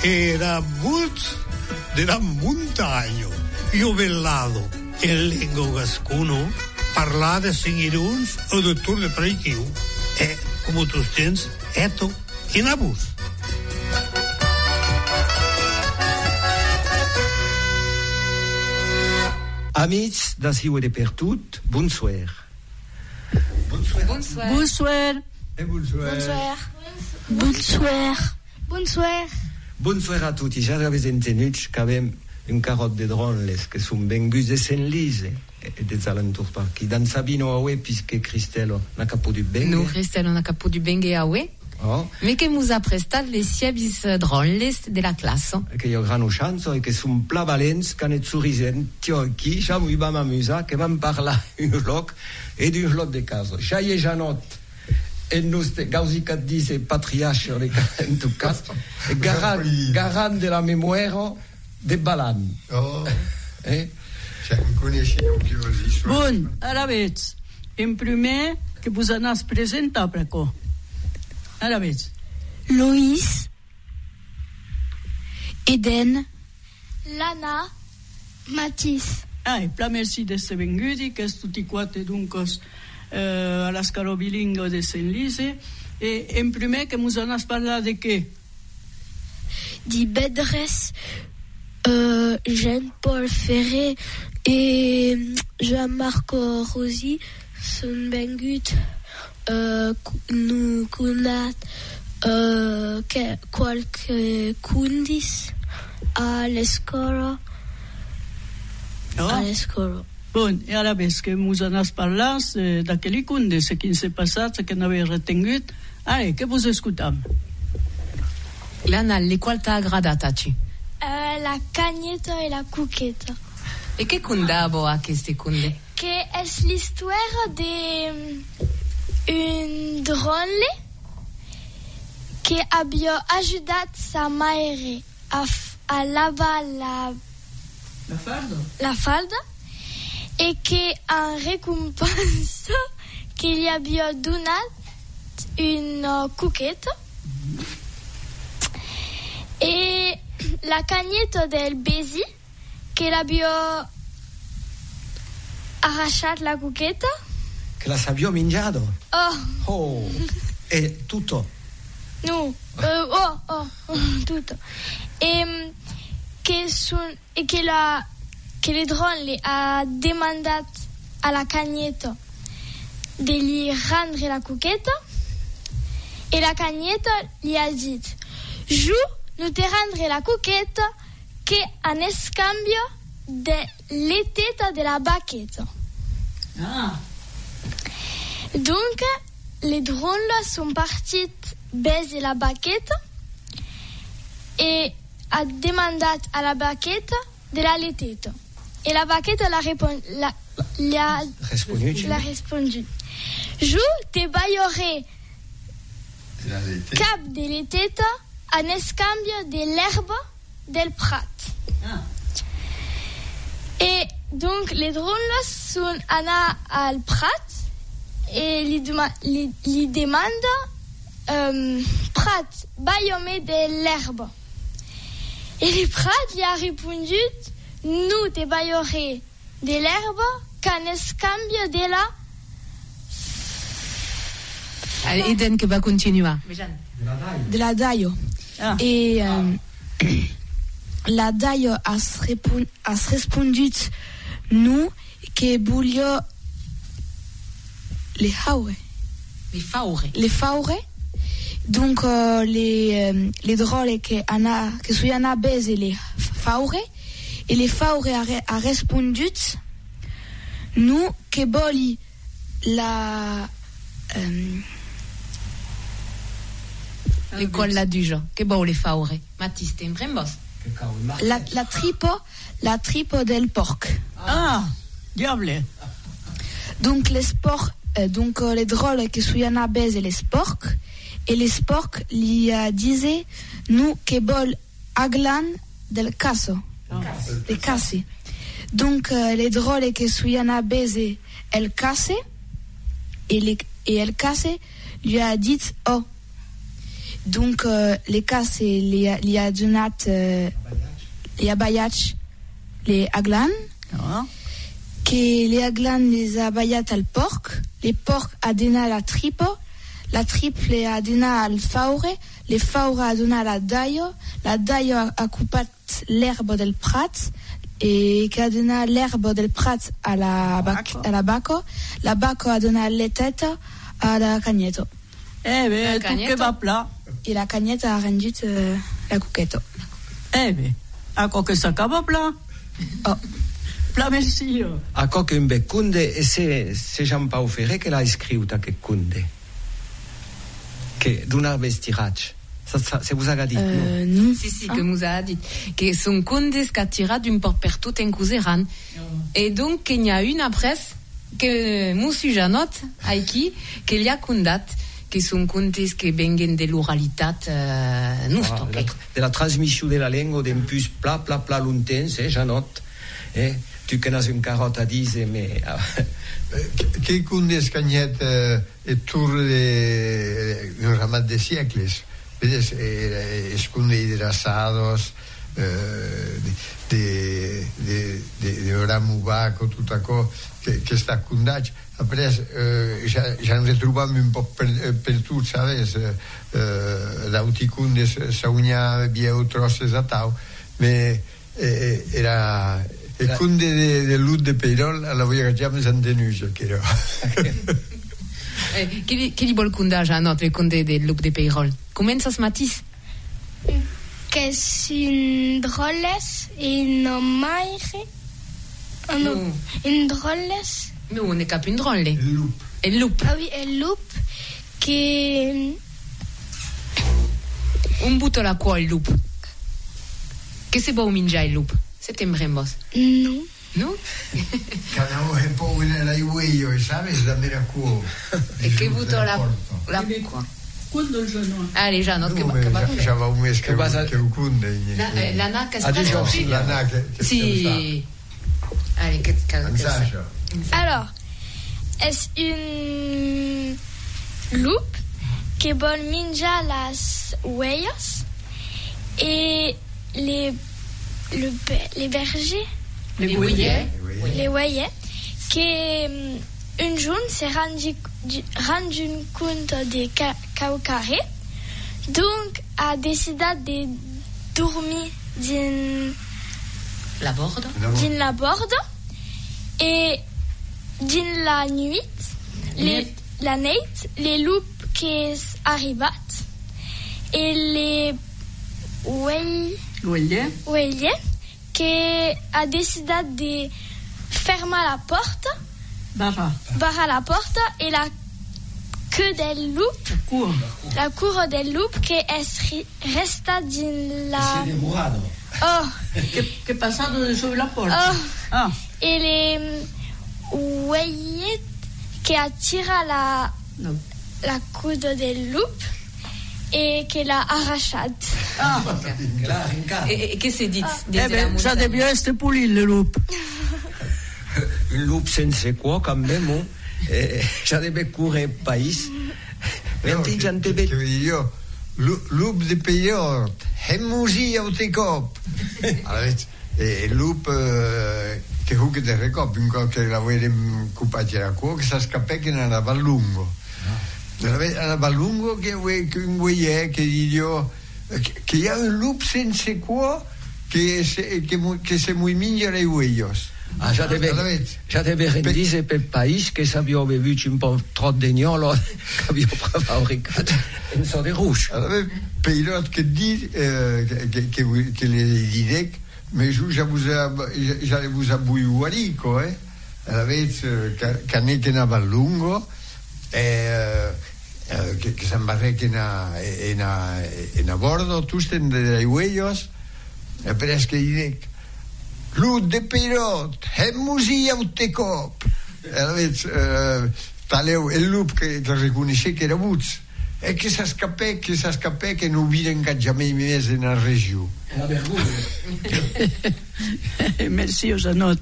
era Boots della montagna. Io vellado in lingua gascuno parlare singhiruns o dottor de preichiu. E, come tu tens, eto, in abus. Amics da Siu de Pertut, bonsoir. Bonsoir. Bonsoir. Bonsoir. Et bonsoir. Bonsoir. Bonsoir. Bonsoir a tutti. Ja avete entenuts que avem un carot de dronles que són venguts de Saint-Lise e des alentours per aquí. Dan Sabino aue, puisque Cristello n'a caput du bengue. No, Cristello n'a caput du bengue aue. Oh. Mais que nous a prestat les siebis dronles de la classe. Que io grano chanzo e che son pla valents que net sorisen tio aquí, ja m'hi vam amusar, que vam parlar un loc e d'un lot de caso. Ja hi ja not en nos gausicat dice patriarche en tout cas, garant de la mémoire de Balan. Oh. Ja em coneixeu que vos hi sois. Bon, ara veig. En primer, que vos anàs presentar per acá. Ara veig. Loïs, Eden, Lana, Mathis. E pla merci d'esse venguti, che tutti quattro dunque alla scalo bilingue de Saint-Lise. E en primer, que vos anàs parlar de què? Di Bedres, Jean-Paul Ferré et Jean-Marco Rosi són venguts nous connaît qualche kundis a l'escola. A l'escola. Bon, e ara ves que mos anàs parlant d'aquells kundis, que s'è passat, que n'havia retengut. Allez, que vos escutam. Lana, le qual t'ha agradat a tu? La cagnetta e la cucchetta. E che condavo a queste conde? Che è l'histoire di un drôle che abbia aiutato sa madre a lavare la falda e che en récompense che gli abbia donato una cucchetta e la cagnetta del Besi che l'abbia arrachato la cucchetta. Che la sabio mangiato? Oh. E tutto? No. Tutto. E che le drôle ha demandato alla cagnetta di rendre la cucchetta e la cagnetta gli ha detto: Giù, non ti rendrai la cucchetta che en scambio delle tette della bacchetta. Donc, les drôles sont partis baiser la baquette et a demandé à la baquette de la laitette. Et la baquette l'a répondu. Je te baillerai cap de laitette en scambio de l'herbe del prat. Et donc, les drôles sont allés al prat et lui demande Prat, baillome de l'herbe. Et le Prat lui a répondu: nous te baillerons de l'herbe qu'en scambio de la. Allez, Eden che va continuare. De la daio. Et la daio a répondu nous que voulio les faure. Donc les drôles que soyant à baiser les faure et les faure a répondu nous que boli la l'école là du genre que bon les faure Mathis t'es vraiment la tripe del porc. Diable. Donc les sports donc les drôles que soyant à baiser les sports et les sports li disaient nous que bol aglan del caso de casse. Donc les drôles que soyant à baiser el casse et el casse lui a dit oh. Donc, les cas, c'est les adunat, les abayach, les aglan, que les aglan les abayat al porc, les porcs adena la tripe les adena al faure, les faure adena la daio a coupat l'herbe del prat, et che adena l'herbe del prat a la baco adena le tête à la cagneto. Tu che va pla. Et la cagnette a rendu la cuquetto. A quoi que ça va pla. Oh. Pla merci. A quoi que un becunde, et c'est Jean-Paul Ferré qui l'a écrit ou ta que kunde. Que d'un vestirage. Ça vous a dit? Non. Si, que nous a dit. Que son kunde scatira d'un port per tout en couseran. Et donc, il y a une après, que Moussu Janot, Aiki, qu'il y a kundat. Que sont contes que vengen de l'oralitat nostra. De la transmission de la langue d'un plus pla longtemps, Janot. Tu connais une carotte à 10, mais... Que contes cagnet et tour d'un ramat de siècles. Vedes, es conte de assados, de oramubaco, tot això, que està condat. Après, ja ens trobam un poc per tot, sabes? L'auticunde s'aunyà vieu trosses a tau, però era el cunde de Lut de Peirol a la voia que ja més entenuja, que era. Che li vol cundar, Janot, el conde de Lut de Peirol? Comences, Matis? Que sin drôles et non maire. Non, une drôles. Mais on n'est qu'à une drôle. El loup. Ah oui, el loup qui... Un butto la quoi, el loup. Che se può mingiare il loup? Se tembremos. Non. No? Canao è po' nella iueio, sabes, da meracuo. E che butto la qua? Quando Janot? Allez, Janot, che va? Ja va un mes que ho cunde. L'ana che sta facendo? L'ana che... Sì. Allez, che Sacha. Alors, est-ce une loupe qui vole minja las huellas et les bergers, les hueyers, qui un jour s'est rendu compte des caucarés, donc a décidé de dormir dans la borde et dans la nuit, les loups qui arrivent et les hueliers qui a décidé de fermer la porte, barrer la porte et la queue des loups, la cour des loups qui est restée dans la... Oh. Che è passato sulla porta. Oh. Ah. Et les hueliers qui attirent la coude des loups et qui l'a arrachée. Ah. Et che si dit? Ça devait être pulito le loup. Un loup sense quoi, quand même, ça devait courir le pays. Che vedi io, loup de Peirol, hemusi auticop. Il loup che fu che te recop, in qualche lavoro cupati era qua, che si scappè che non andava a lungo. Andava a lungo che un guaiè che dico che hi ha un loup sense qua che se muy mingia i uellos. Ah, ja devia rendir per país que s'havia bevuto un po' troppo de gnolo che havia fabricat un so de rouge. Allora, Peirot che dit che le direc, mais ja vous abbuiuarico, Allora, che anava a lungo che s'embarreca in a bordo, tusten de uellos, e per que direc Lut de Peirot, hemusi autecop. Taleu el loup que reconeixé que era buts e que s'escapè que no viren jamais més en la regió. La vergonya. Merci, Janot.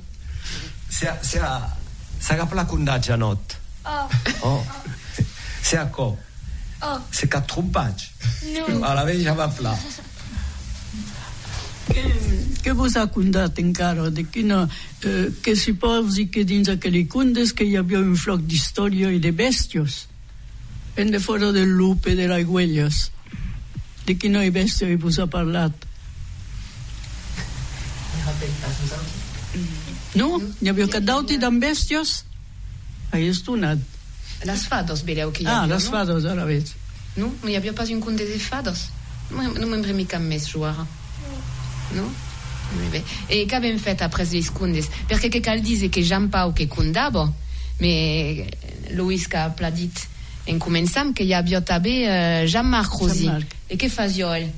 S'agafà la condat, Janot. Oh. C'est à quoi? Oh. C'est 4 trompats. No. A la vez ja va pla. Che vos ha contat encara de que si posi che dins aquelle cundes che hi havia un floc d'història i de bèstios en de fora del lup e de l'aigüelles de quina bèstia vos ha parlat. No? N'hi havia cap d'auti d'en bèstios? Ai estonat. Les fados, veureu que hi Ah, havia, les no? fados, ara veig. No? No hi havia pas un conte de fados? No me'n remi cap més, Joara. No? Molt bé. E què havem fet après les cundes? Perquè que cal dir que Jean Pau que condava, me Luis que ha dit en començam que hi havia també Jean-Marc Rosy. Jean-Marc. E què fazia ell?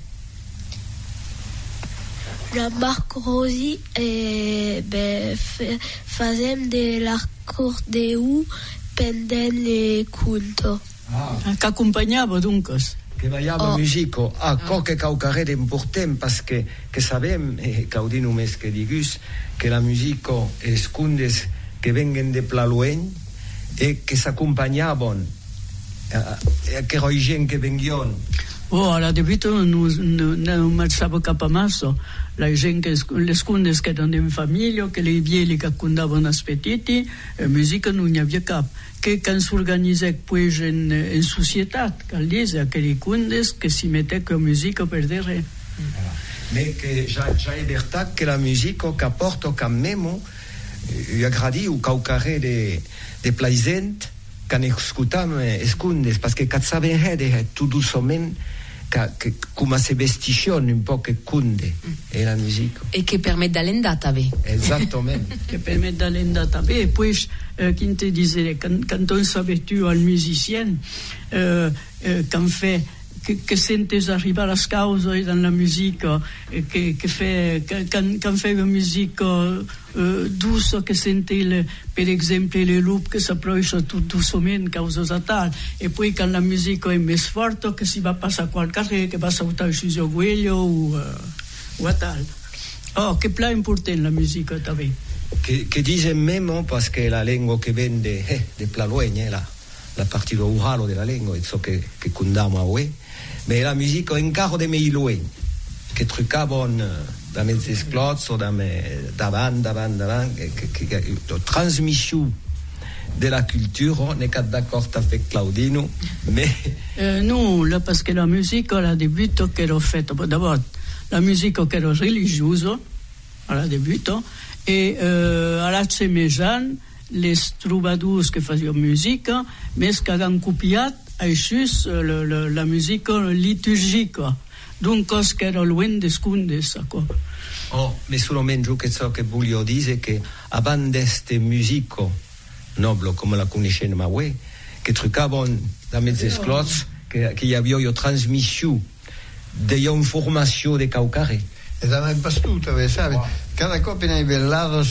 Jean-Marc Rosy fazem de l'acordeu pendent le conto. Que acompanyava, doncs. Que ballava musico a qualque caucaré d'important parce que sabem, que ho dic només que diguis, que la musico es cundes que venguen de Plalueny e que s'acompanyaven que era gent que venguien. Ara de vita no marxava cap a massa. La gent que les cundes que eren en família, que les vieli que condaven els petiti, música no n'hi havia cap. Que quan s'organitzà pues, en societat, cal dir, aquelles cundes que s'hi metè que música per darrere. Mais que ja è veritat que la musica que aporta cap memo agradi o caucaré de plaisent quand escutam es cundes, parce que quand saben tout doucement que come se vestiscion un po' che cunde e la musica. E che permette d'alendar també. Exactamente. Que permet d'alendar també. Pues, qui te disait, quand on s'habitue al musicien, quand fait que sentes arribar les causes dans la musica, quand fait la musica douce, que sente, per exemple, le lup que s'approcha tot doucement, causes a tal, e poi quand la musica è més forta, que si va passar qual carrer, que va saltar el xusiogüello o a tal. Oh, que pla important la musica també. Que dicen memo, parce que la lengua que ven de Plalueny, la partida orale de la lengua, è ciò che condama a ue, ma la musica encara de meilueny, che trucavano da mezzi sclots o davant, che trasmissione della cultura, ne cap d'acord avec Claudino, mais... No, parce que la musica alla debutto che era fatta, d'abord, la musica che era religiosa, alla debutto, e alla semejant les troubadours que facevano musica, més que han copiat així la musica liturgica, d'un cos que era lluny des cundes. Oh, ma solamente che ciò che voglio dire è che abans d'este musica noble come la conoscevamo noi, che trucavano da mezzi sclots, che hi havia trasmissione d'informazione de caucare. E da mai bastuta, sai? Cada cop ne bellava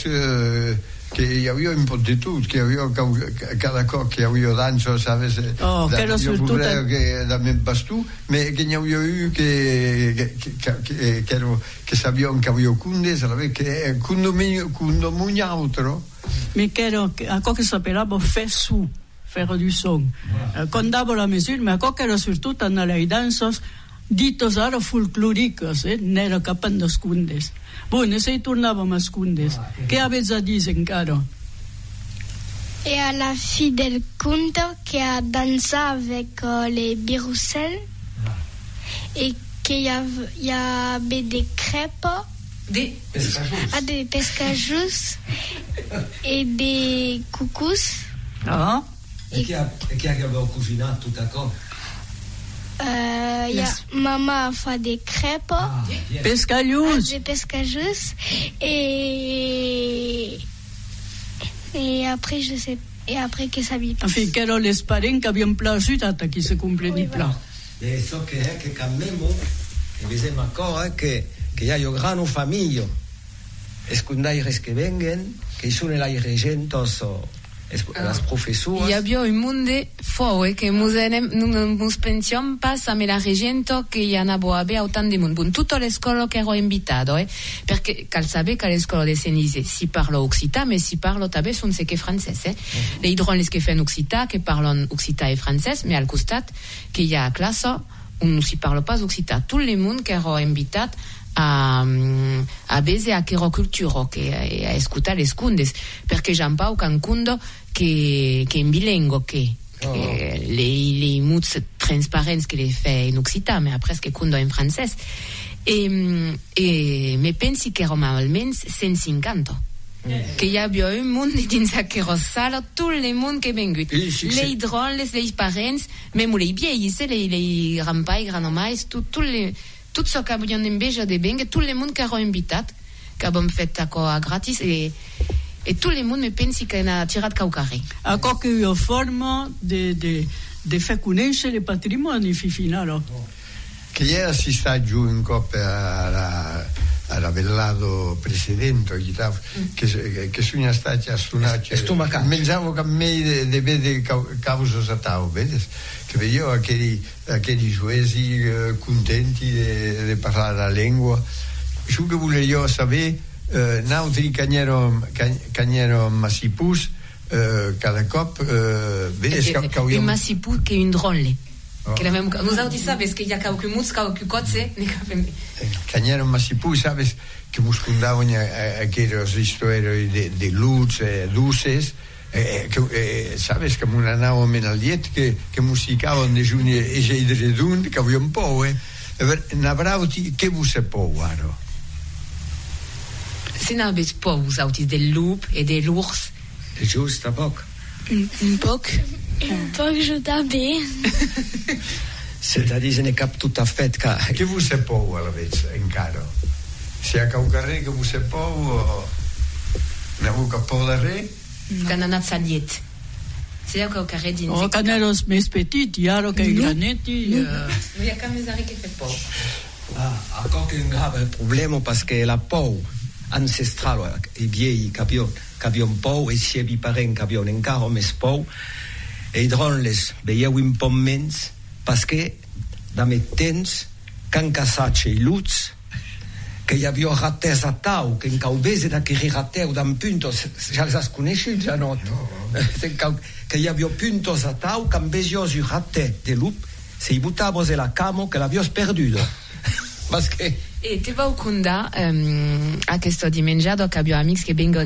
che hi havia un po' di tutto, che havia cada cop che havia danzo, sabes? Oh, che era surtout che da me bastù, ma che ne havia eu che sapevano che havia cunde, sapevi che condominio altro. Mi chiedo a cosa che sapevamo fare du son. Condavo la misura, ma a che era surtout nelle danze ditos ara folclòriques, n'era cap en les cundes. Bueno, se hi tornàvem a les cundes. Què havies a dir encara? Et à la fin del conte qui a dansé avec les biroussels et qu'il y avait des crêpes, des pescajous et des couscous. Ah. E chi aveva cucinato tutto a cop? Maman a fait des crêpes, Pescajous. des pescajous et après je sais et après que ça vit. En fi, que eren les parents que havien plaçut a qui se compleni pla. E so che cammemo, e vedem ancora che hi ha grano famiglia, e scondaires che vengono, che sono la regentos las professoras. Y había un monde fou, que nous pensions pas a la regento che y ana boabe autant de monde. Bon, tutto l'escola che ero invitato, perché cal sabe che l'escola de Senise si parlo occità, mais si parlo tabe son se che francese, Le idron les che fan occità, che parlon occità e francese, mais al costat che y a classe on ne si parle pas occità. Tout le monde che ero invitat a bese a chero cultura che a escutar les cundes perché Jean-Pau cancundo che in bilingue che les mots transparents che le fait in occità mais après che cundo in francese e me pensi che Roma almeno 150 che y abbia un mondo dins aquella sala tout le monde che vengut les drôles les parents même les vieilles les rampai granomais tout ce che abbiamo in beja de bengue tout le monde che ero invitat che abbiamo fatto a gratis e tout le monde me pensi che ha tirato caucare a qualche forma de far conoscere il patrimonio finale che ieri si sta giù in coppia alla Vellado presidente che sono stati a suonare mangiavo con me de vede causa satao vedes che vedo aquelli juesi contenti di parlare la lingua ciò che volevo sapere nautri cagnero massipus cada cop vedes il massipus che è un drôle che la même nous autres sabes que il y a quelques mots quelques cotes cagnero massipus sabes che muscundavano aquellos historias de luce luces sabes che una nao menaliet che musicavano de giugno e de redund che aveva un po' navrauti che vu se po guaro se n'avete po usauti del lup e dell'urs giusto a poco un poc j'aime c'est-à-dire je n'ai cap tout à fait che vu se po alla vez in caro se a caucarre che vu se po na vu capo da re cananat saliet c'est là caucarre din canaros mes petits iaro che granetti il y a quand même des qui fait po encore un grave problème parce que la peau ancestrale i viei capion pou e si vi parent capion encara més pou e dronles veieu un poc menys parce que da mes temps can casatge i luts que hi havia rates a tau que en caubese d'aquiri rateu d'en puntos ja les has coneixut ja no que hi havia puntos a tau que en vesios un rate de lup se hi butavos e la camo que l'avios perdudo parce que e te vau conda a questo di mangiato che abbiamo amici che vengono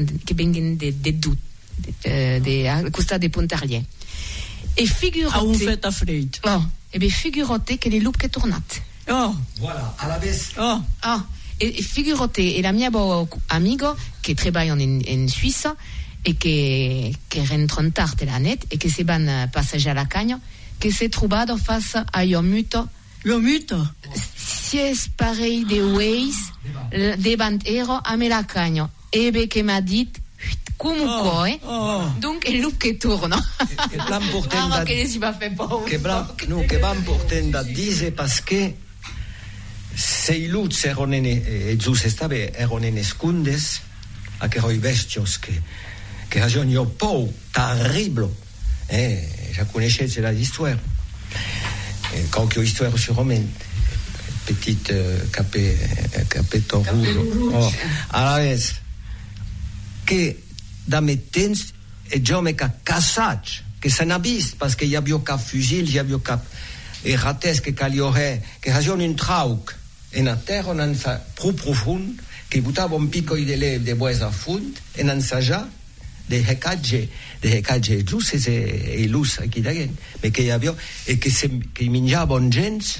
al costat de Pontarlier e figurate a un fête à freit e be figurate che le lup che tornat voilà à la vez e figurate e la mia amico che treballa in Suisse e che rentrano tardi la net e che se van passaggiare la cagna che si è trovato face a Yomuto si è sparei de Waze devant ero a me la cagna ebe che m'ha dit comunque donc il lup che torna che plan portenda che si va fer paura che van portenda dice perché se i luts erano e giusto stave erano nascondes a che roi bestios che ragione io po terrible già conoscete la histoire qualche histoire sur romaine petite capeto rouge alla vez che da mettens e già me cassage che se n'a vist parce qu'il y a bio cap fusil il y a bio cap e rates che caliore che ragione un trauc e na terra non fa pro profond che butava un picco de leve de bois a fund e non sa già de hecage giusto e lus qui d'agen mais che avio e che mangiavano gens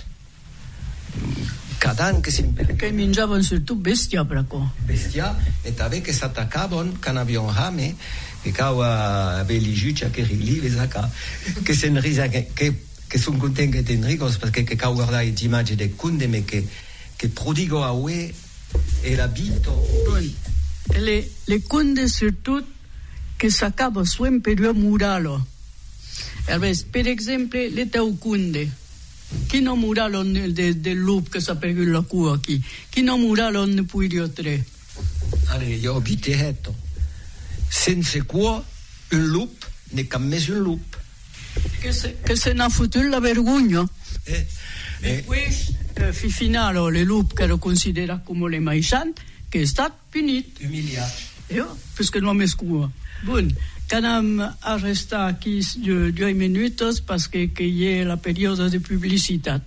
cadan che mangiavano surtout bestia e tave che s'attaccavano con avion rame che cava belligiuccia che rilive sacca che se ne risa che sono contento di Enricos perché che cava guardare l'immagine del conde ma che prodigo a ue e l'abito le conde surtout che saccava sempre due muralo per esempio le teucunde chi non muralo del lup che sa per la cua chi non muralo ne puoi dire tre allora io ho detto senza qua un lup ne cap més un lup. Que se n'ha fotut la vergogna. E poi, finalo, le lup che lo considera come le maïsant, che è stato punito. Umiliat. Puisque non mi scusa. Bon, canam a restar aquí 2 minutos parce que hi ha la periodo de publicitat.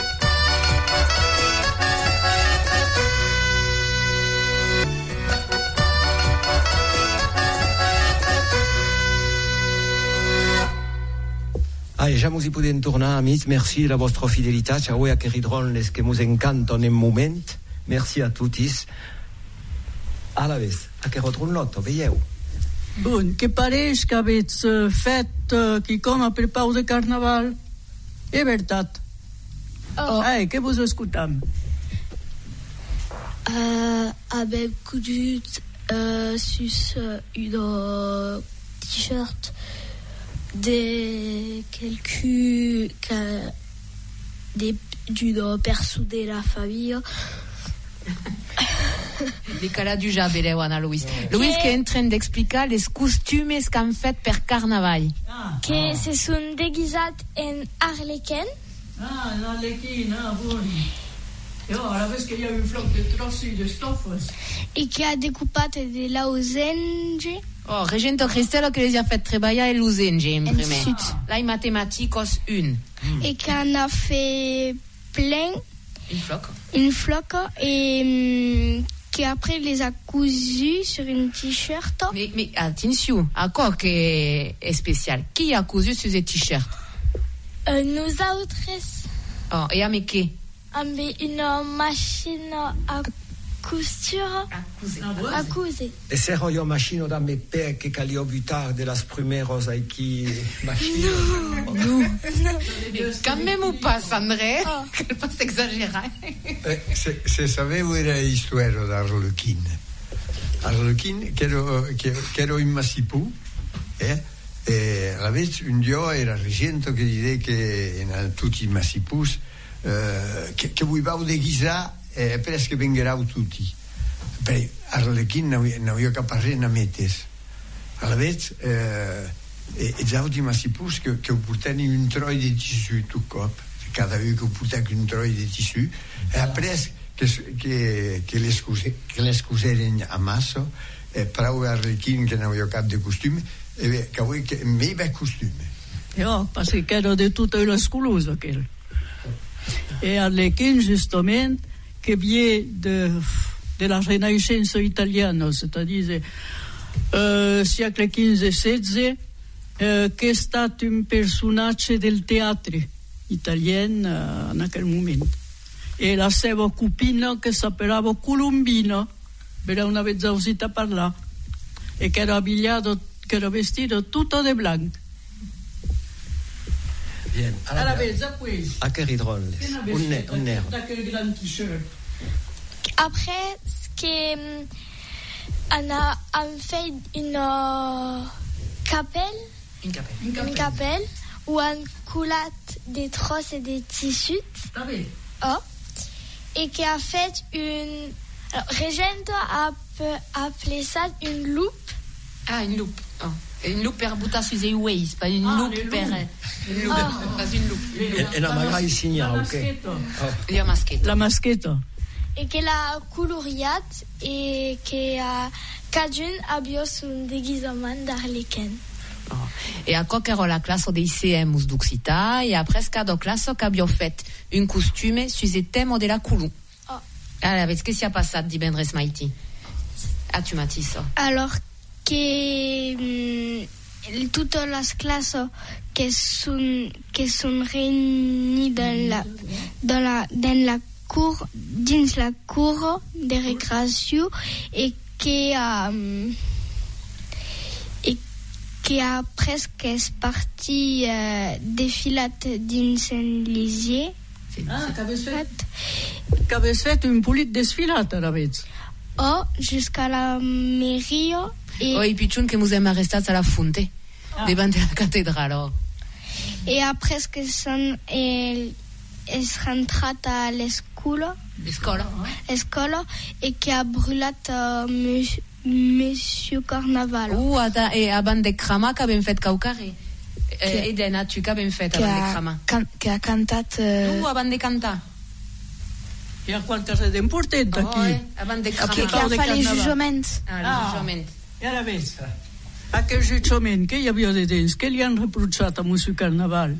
Ja mos hi podem tornar, amics. Merci de la vostra fidelitat. Ja avui a Queridron les que mos encanten en moment. Merci a tutis. A la vez, a Queridron Lotto, veieu? Bon, que pareix que avets fet quelcom a prepau de carnaval? És veritat. Què vos escoltam? Avem coudut sus un t-shirt d'une perso de la famille. Les cas du Jabeleu, Anna Louise. Louise qui est en train d'expliquer les costumes qu'han fait per carnaval. Que se sont déguisats en arlequin. En arlequin, bon. A la vez que hi ha un floc de trossi de stofes. Et qui a découpé de losange. Regento Cristello que les a fait treballar el losange en primer. Là, mathématiques 1. Et qui en a fait plein. Une floc et qui après les a cousus sur une t-shirt. Mais attention, à quoi que est spécial? Qui a cousu sur ces t-shirts? Nous autres. Et avec qui? Avec une machine à costura. A couser. E se io machine da me per che calio butar de las primeros qui machine. Non. Quand même ou pas, André? Quel pas exagérer. Se sapevo era istuero d'Arlequin. Arlequin che ero in Massipù, la vez un dio era regento che dire che in tutti i Massipus che volevamo deguisare presque vengerau tutti. Per Arlequin n'avia caparre na metes. A la vez già di Massipus che ho portato un troi di tissu tu cop, cada vegada che ho portato un troi di tissu e après che le scuseren a masso prou Arlequin che n'avia cap de costume e che avui che mi va costume. Parce che era de tutte le scuse aquel. E Arlequin justement che vient de la Renaissance italiana, c'est-à-dire siècle XV e XVI, che è stato un personaggio del teatro italiano in quel momento. E la sua cupina che s'appellava Colombina, era una vezzosita a parlare, e che era abbigliato, che era vestito tutto di bianco. Bien. Alla vezza qui. A Queridron. Un nero. Après, ce qu'on a fait une capelle où on coulait des trosses et des tissus. Et qui a fait une... Alors, Regento a appelé ça une loupe. Ah, une loupe. Une loupe per buttar sui sei ways, pas une loupe per... Une loupe, pas une loupe. E la magari signa, ok. La maschetta. Et qu'elle a coloriat et que Cajun a bio son déguisement d'Arlequin. E a quoi qu'era la classe dei CM d'Occità e après cada classe che abbiamo fait un costume sui i temi della Coulou. Allora, qu'est-ce qui s'est passé divendres maiti? Tu m'as dit ça. Alors que toutes les classes qui sont réunies dans la cour, dins la cour de récréation et qui a presque parti défilate dins un lycée. Qu'avais fait une petite desfilate à la vez. Jusqu'à la mairie. Et pitchoun que nous avons arrestés à la fonte, devant la cathédrale. Et après que est rentrée à l'école et qui a brûlé Monsieur Carnaval. E abans de cremar que ben fet caucare. Edena, tu que ben fet abans de cremar. Que ha cantat... Tu abans de cantar. Hi ha qualcosa d'important aquí. Abans de Que cremar. ha fet els jujaments. El jujament. I ara ves, aquell jutjament que hi havia de dins, què li han reprotxat a Monsieur Carnaval?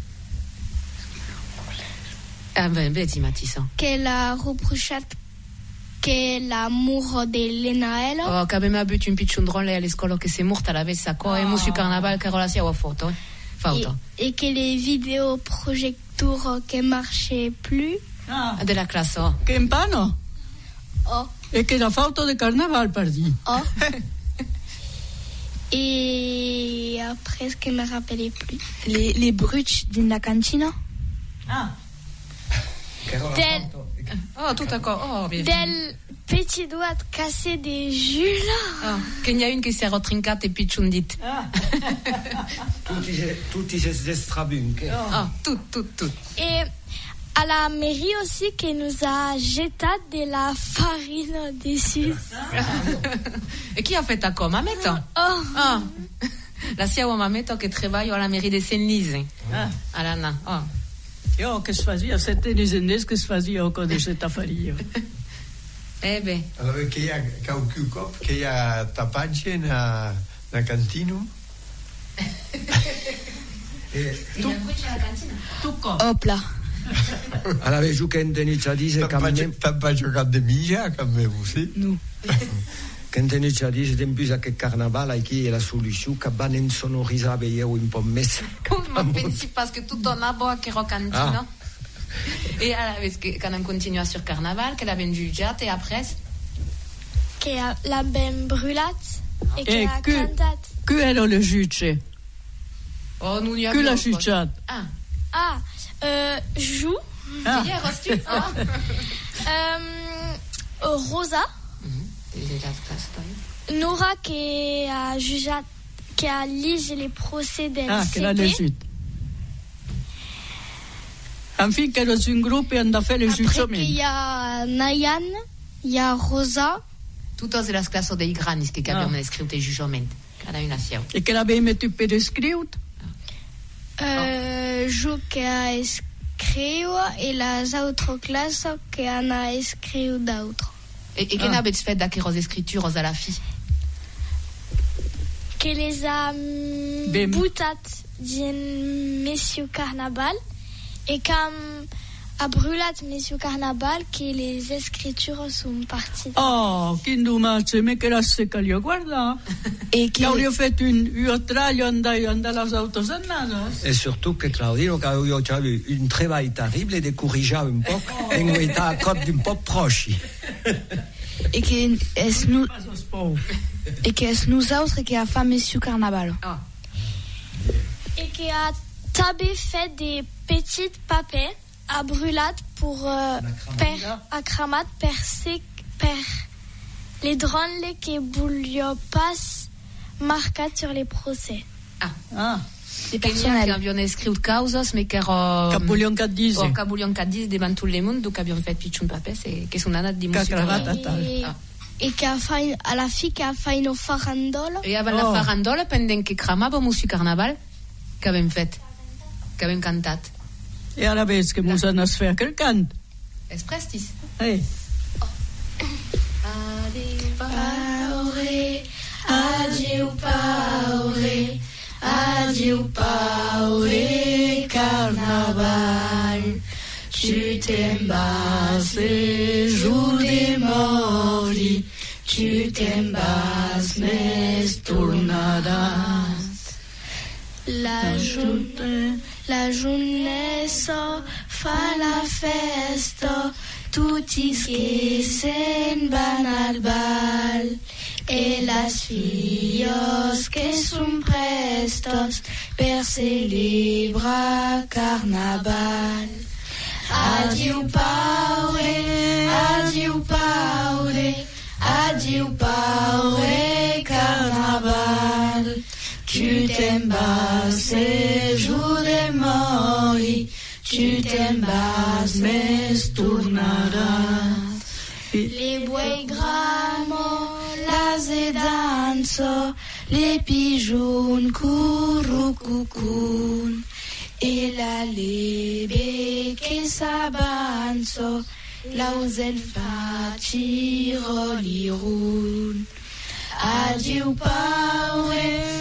Vedi, Matissa. Que l'ha reprochat que l'amour de Lenael. Que abbiamo avuto un picciondrone all'escola che si è morta la vessa e Monsieur Carnaval che rola sia foto. Et que les vidéoprojecteurs qui marchaient plus. Della classe. Che impano? Oh. E che la foto de Carnaval, per dir. Oh. Et après, ce que je me rappelais plus. Les bruits dans la cantine. Tout d'accord. Del petit doigt cassé des Jules. Qu'il y a une qui s'est retrincate et pitchundit. Tutti ces estrabunques. Tout. Et à la mairie aussi, qui nous a jeté de la farine dessus. Et qui a fait ça comme Mameto? La sia Mameto che travaille à la mairie de Saint-Lise. Alana. Io che si faceva, sette disendenti che si faceva con questa faria. Beh. Allora che hi ha qualche cop que hi ha tapatge na cantina? Tu cop? Hop là. Allora vejo che Antenizia dice T'as pas giocat de mitja, quand même, aussi? No. Che Antenizia dice tempus aquest carnaval aquí è la solució que van insonoritzar veieu un poc més. Ma pensi parce que tout en a bo che rocantina. Et alors, quand on continue sur Carnaval, qu'elle avait jugé, et après? Qu'elle a ben brûlat et qu'elle a cantat. Qui era le juge? Nous n'y Qui l'a jugé? Jou. Rosa. Nora qui a jugé, qui a lisé les procès del qu'elle a légit. Enfin, qu'elle est un groupe et on a fait le jugement. Après, il y a Nayan, il y a Rosa. Toutes les classes des granis qui avaient écrit des jugements. Cada une assiette. Et qu'elle avait mis tu peux écrire? Jou qui a écrit et les autres classes qui en a écrit d'autres. Et qu'elle avait fait d'acquérir aux écritures à la fille? Qu'elle les a boutat d'un Monsieur Carnaval et comme a brûlat Monsieur Carnaval que les écritures sont parties. Quin dommage, mais que la secalia guarda. Et qui hauria fet un traglio andare les autos anades. Et surtout que Claudino, que io c'avevo un treball terrible de corriger un poc en guaitar a cop d'un poc proche. Et que és nosaltres qui a fait Monsieur Carnaval. Et qui a també fait des petits papiers à brûlat pour à cramat per les drones qui voulaient pas marquer sur les procès. Des personnels qui avaient écrit causes mais qui voulaient qu'à dire devant tout le monde, donc avaient fait pitchun papier, c'est que son année de Monsieur Carnaval. Et qui a fait à la fille qui a fait une farandole. Et avant la farandole, pendant que cramava Monsieur Carnaval, qu'avem fait, qu'avem cantat. Et à la vez que nous allons faire quel cant? Es prestis. Hey. Adieu paure, adieu paure, carnaval. Tu t'en vas, jour de mori, tu t'en vas, mais tornaràs. La jeunesse fa la festa, tutti que se'n van al bal, et les filles que són prestos per celebrar carnaval. Adieu paure, adieu paure, adieu paure, carnaval. Tu t'en vas, c'est jour de mori, tu t'en vas, mais tornaràs. Les buey gramo, las s'avançent, les pigeons courent coucoun, et la lebe che s'avanço, l'ausel fa tirolirun. Adieu paure,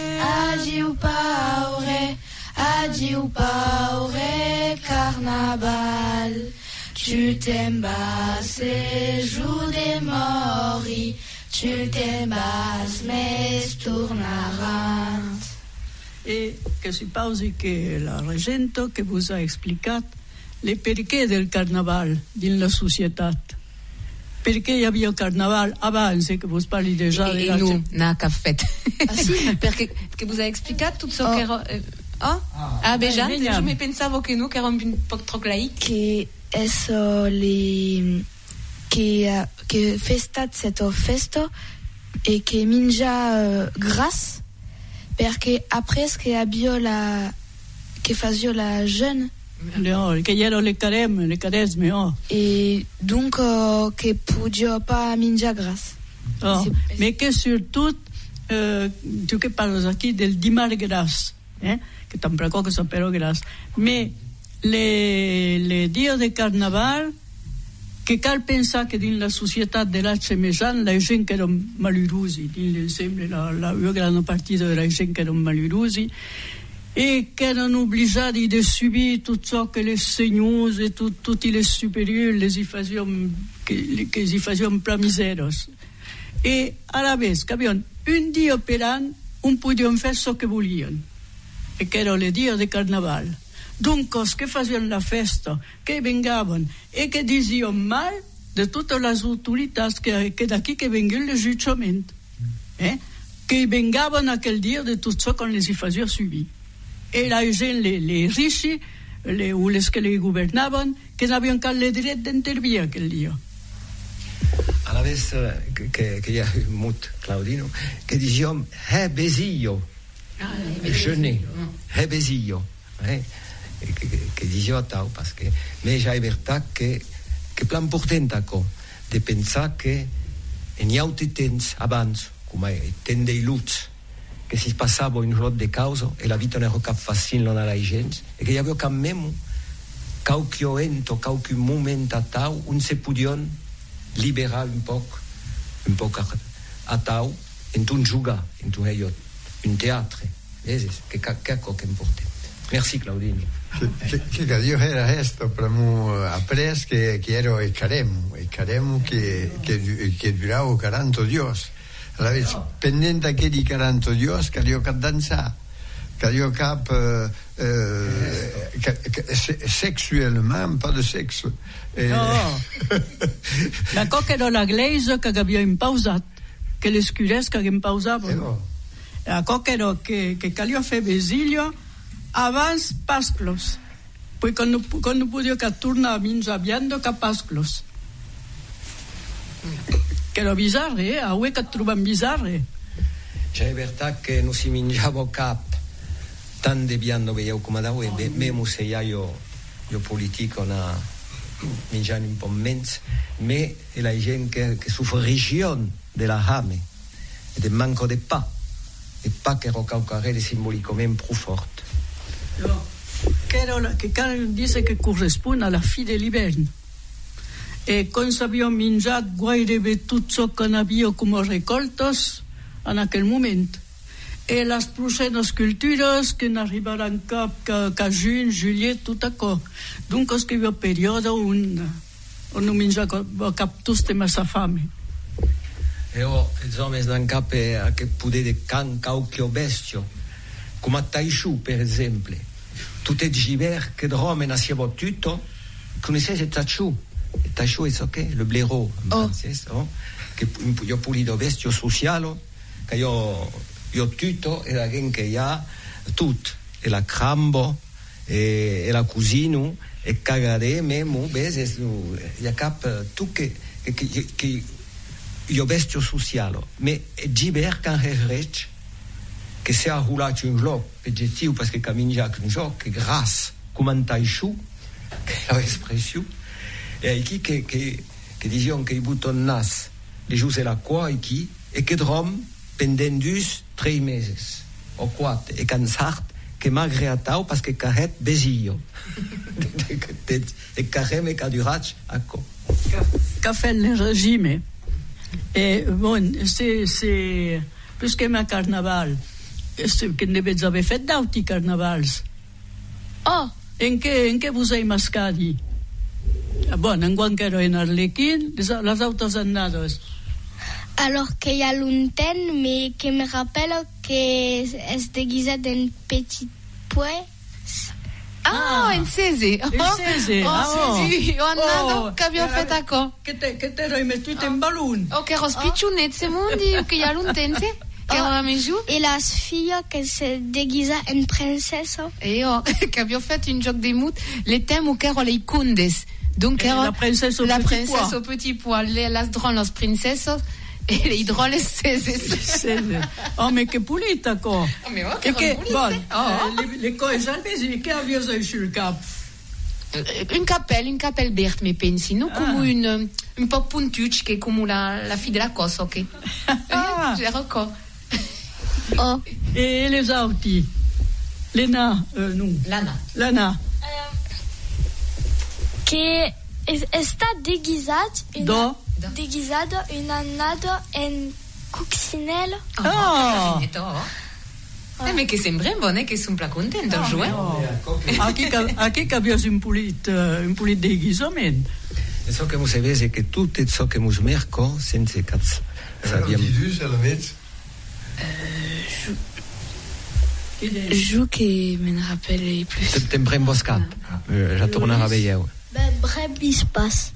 carnaval. Tu t'embasses et joues des moris, tu t'embasses mais tournarans. E che si pausi che la Regento che vous ha explicat le perché del carnaval din la societat. Perché hi havia carnaval abans que vous parli déjà de la... Et nous, n'a qu'à fait. Ah si, perché vous ha explicat tout ce che... Déjà, je me pensavo che nous, che eravamo un po' troppo laici. Che che festat cette festa e che mingia gras perché après che abbia che fazio la jeune che erano le caresme et donc che podia pas mingia gras mais que surtout tu che parles aquí del dimar gras que tampoco que sapero gras mais le dies de carnaval que cal pensar que dins la societat de l'H Mesan la gent que eren malheurosi dins l'ensemble la gran partida de la gent que eren malheurosi et que eren obligats de subir tot això que les senyors et tots les superiors les hi fazion que els hi fazion pla miseros e a la vez que havien un dia per any on podien fer això que volien e que era el dia de carnaval. Donc, els que feien la festa, que vengaven i que dizien mal de totes les autoritats que d'aquí que venguin el jutjament, que vengaven aquell dia de tot això qu'on les hi feia subir. I la gent, les rics, o les que les governaven, que n'havien cap el dret d'intervenir aquell dia. A la vez que hi ha un mot, Claudino, que dizíem, besillo, jeûner, besillo, que dizio a tau parce que mais ja è veritat que plan portem d'acord de pensar que en hi ha temps abans com ten dei luts que si passava un lot de causa e la vita non era cap facile non alla gent e che hi havia cap memo qualque moment a tau on se podion liberar un poc a tau en un jugar en un teatre che cosa che importa. Merci Claudino. Che Dios era esto, però après che era il caremo che durava 40 dios. Alla vez pendente che di 40 dios che io cap danzar, che io cap sexuellement, pas de sexe. No. La cosa era la Gleisa che aveva impausat, che les cures che impausavano. La cosa era che calia fer besilio abans Pasclos, poi quando podia che torna a menjar viando che Pasclos. Che era bizarre, a ue che trobam bizarre. C'è veritat che non si mangiava cap tant de viando veieu come da ue, memo se io politico na menjant un po' mens, me e la gent che soffrigion de la hame e del manco de pa, e pa che rocaucarè simbolicament prou fort. Che dice che corrisponde alla fine dell'inverno e quando abbiamo mangiato gairebbe tutto ciò che abbiamo come raccoltos in aquel momento e le prossime cultures che arriveranno a giugno, juillet, tutto ciò. Dunque è un periodo on non mangia tutte massa fame. E gli uomini non capiscono che potete qualche bestio come a Taishu per esempio. Tutte le giver che Rome nasceva tutto, conoscete Taishu? Taishu è che le blaireau in francese, che io pulito vestio sociale, che io tutto e la gente che ha tutto, e la crambo, e la cusino, e cagare memo, bese, il cap, tu che io vestio sociale, ma giver che è che si è arrulato un loc oggettivo perché cammina un gioco che grasse come un taisciù che è l'espressione e qui che dicono che i buttano nas le giuse la qua e che drom pendendus 3 meses o 4 e cansat que magre atau parce que carret besillo e carré me cadurat acco qu'a fait le régime et bon c'est plus que ma carnaval que ne devez haver fet d'auti carnavals Oh, en què vos heu mascadi? Bon, enguany que era en Arlequín, les autres annades. alors qu'il y a longtemps, mais qui me rappelle que es déguisé d'un petit pois. En Cese. Cese. Annado che abbiamo fatto a co. Che te l'hai messo in balloon? Che ero spicciunezze mondi, che hi ha l'untense. Che eravamo giù. Et la fille qui se déguisa en princesse. E io che abbiamo fatto un gioco di mut, le temo che ero le condes. Donc la princesse au petit pois, las drones princessos e le drones Cese. Oh, mais che pulita, co. Che bon, le cose salvesi, che avete sul capo? Un cappel vert, mi pensi, no? Come un po' puntuccio, che come la fille della cosa, ok? C'ero co. Oh. E les autres? Lena, non. Lana. Que está déguisada une annada en coccinelle. Ma che sembra buono, che sono contento, giù. Aquí che abbiamo un pulit déguisament. E so che mu savese che tutto ciò che mu merco senza cazzo. Joue qui me rappelle plus. Sempre in bosca. Ja tornare a veieu. Brebispas.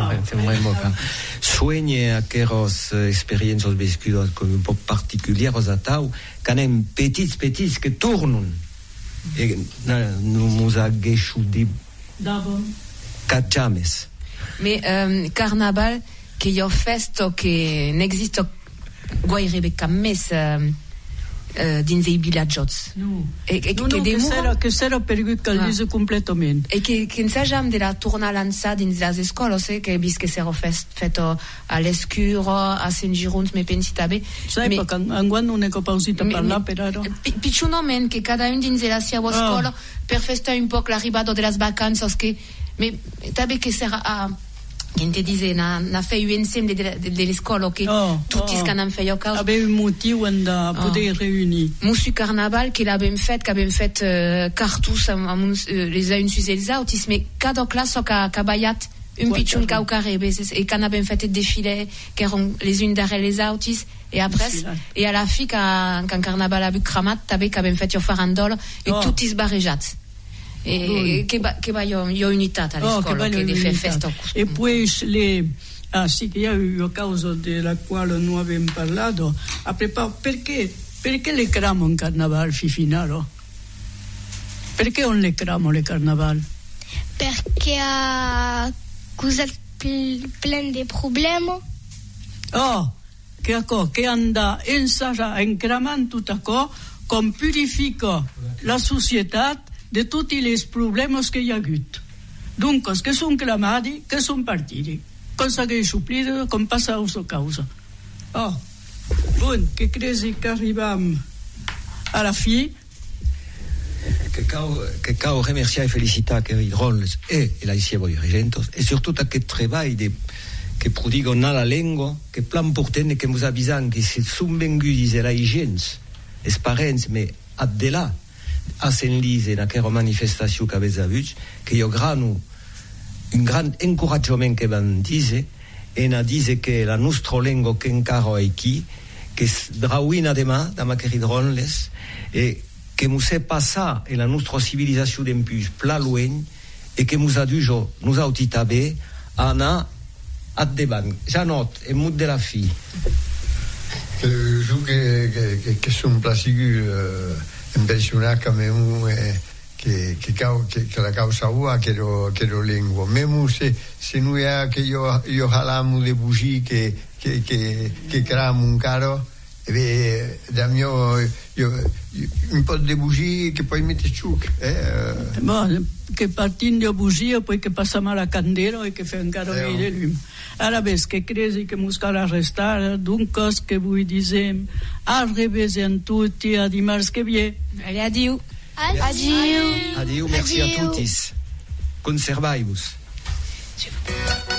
Sueñe aqueros experiences viscudas comme un peu particulières a tau, quand même petits que tournent. Et nous a gesciudi cacciames. Mais carnaval che io festo che n'existe guairebbe cammes dins i villaggios. Che sarà per calvise completamente. E che ensaggiamo della torna lanza dins las escolas, che bis che sarà fatto all'escuro, a Saint-Girons, me pensi tabe. Sai, perché anguan non è capausita parlare, però. Picciunomen, che cada un dins la sua scuola, per festare un po' l'arrivado delle vacanze, che tabe che sarà a... Che te dice, na fait insieme delle scuole che tutti hanno fatto causa. Abbiamo un motivo da poter riunire. Musu carnaval che abbiamo fatto cartus les uns sur les autres, mais cada classe che baiat un picciun caucarebe e che abbiamo fatto défilé che erano les unes derrière les autres et après et à la fin quand carnaval a bu cramat tabe che abbiamo fatto farandolo e tutti sbarrejat. E che io unità alle scuole che di festa. E poi sì che io a causa della quale non abbiamo parlato perché le cramo in carnaval finalo? Perché non le cramo le carnaval? Perché vous êtes plein de problemi. Che anda in cramando tutto ciò com purifica la società de tutti i problemi che hi ha hagut. Dunque, che sono clamati, che sono partiti. Cosa che è supplito, com passa a sua causa. Bon, che credi che arriviamo alla fine? Che cau remerciare e felicitare che i roles e la insieme dirigentos e surtout a che treball che prodigano nella lingua, che plan porten che mus avisan che se sono venguti la gens, es parents, me a de là a Saint-Lise in aquella manifestazione che avete avuto, che io grano un gran incoraggiamento che van dire e na dice che la nostra lingua che encara è qui, che drauina de ma da macheridronles e che mu se passa e la nostra civilizzazione in più pla loin e che mus adujo nous a utitabe ana a deban già not e mud della fi che sono plasigu impressionat que la causa ua que lo lengua memu se nu ya que yo jalamo de bugi que cramo un caro de un po' di bugie che poi metti ciuc. Che partint de bugia, poi che passiamo alla candela e che fa encara més de llum. Ara ves que cresi que mos cal arrestar d'un cos que vull disem al revés en tutti a dimarts que vie. Allez, adieu. Adieu. Adieu, merci a tutis. Conservai-vos.